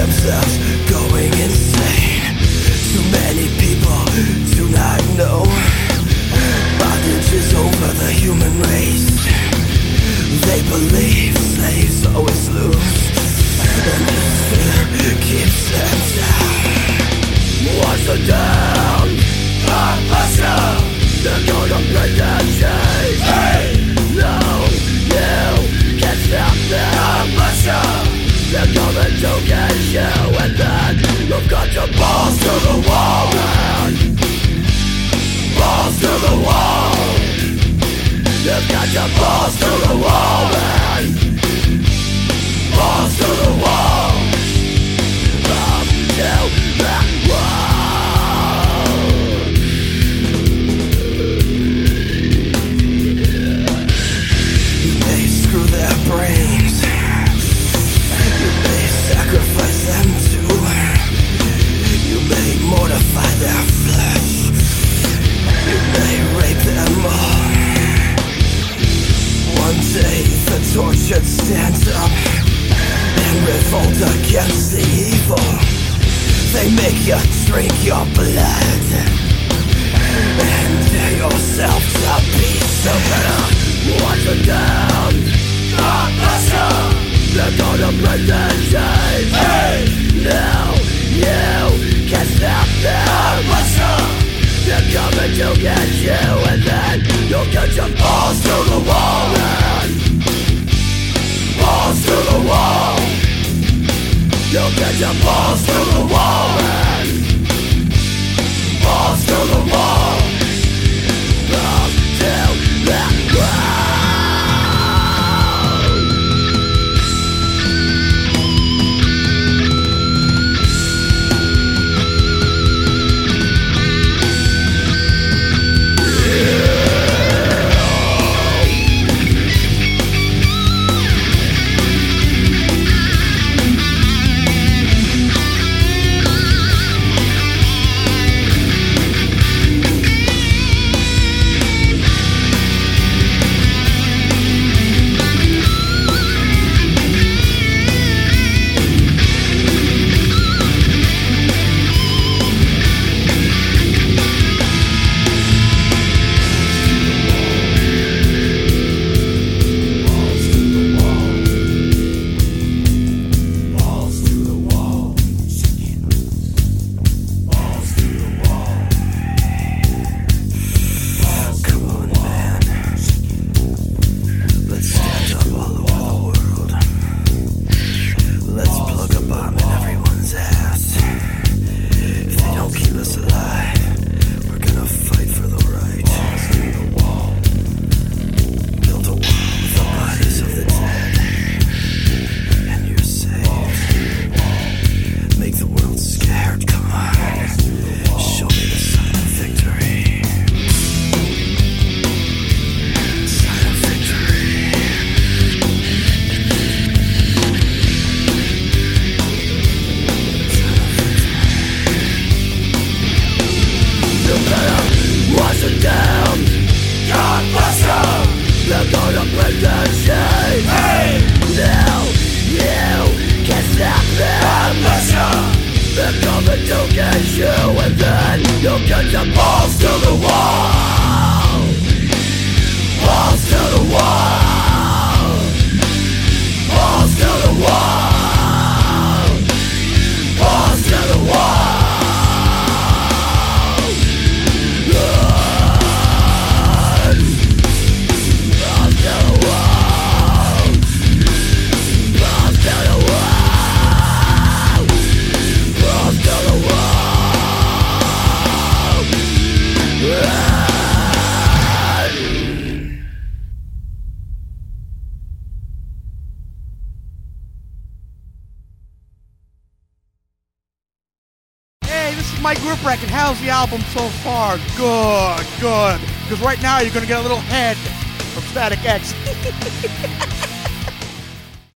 themselves going insane. Too many people do not know bondage is over the human race. They believe slaves always lose, and this fear keeps them down. What's the down? Pressure. They're gonna break that chain. Hey! No, you can't stop them. Pressure. They're coming to get you, and then you've got your balls to the wall, man. Balls to the wall. You've got your balls to the wall, man. Balls to the wall. Up to that wall. You may screw their brains. You may sacrifice them too. You may mortify their flesh. You may rape them all. One day the tortured stands up and revolt against the evil. They make you drink your blood and dare yourself to be so better. Watch them down. They're gonna break the chains. Hey! Now you can't stop them. They're coming to get you, and then you'll get your balls to the wall, man. Balls to the wall. You'll get your balls to the wall, man. Balls to the wall. Balls to the wall. My group record, how's the album so far? Good. Because right now you're going to get a little head from Static X.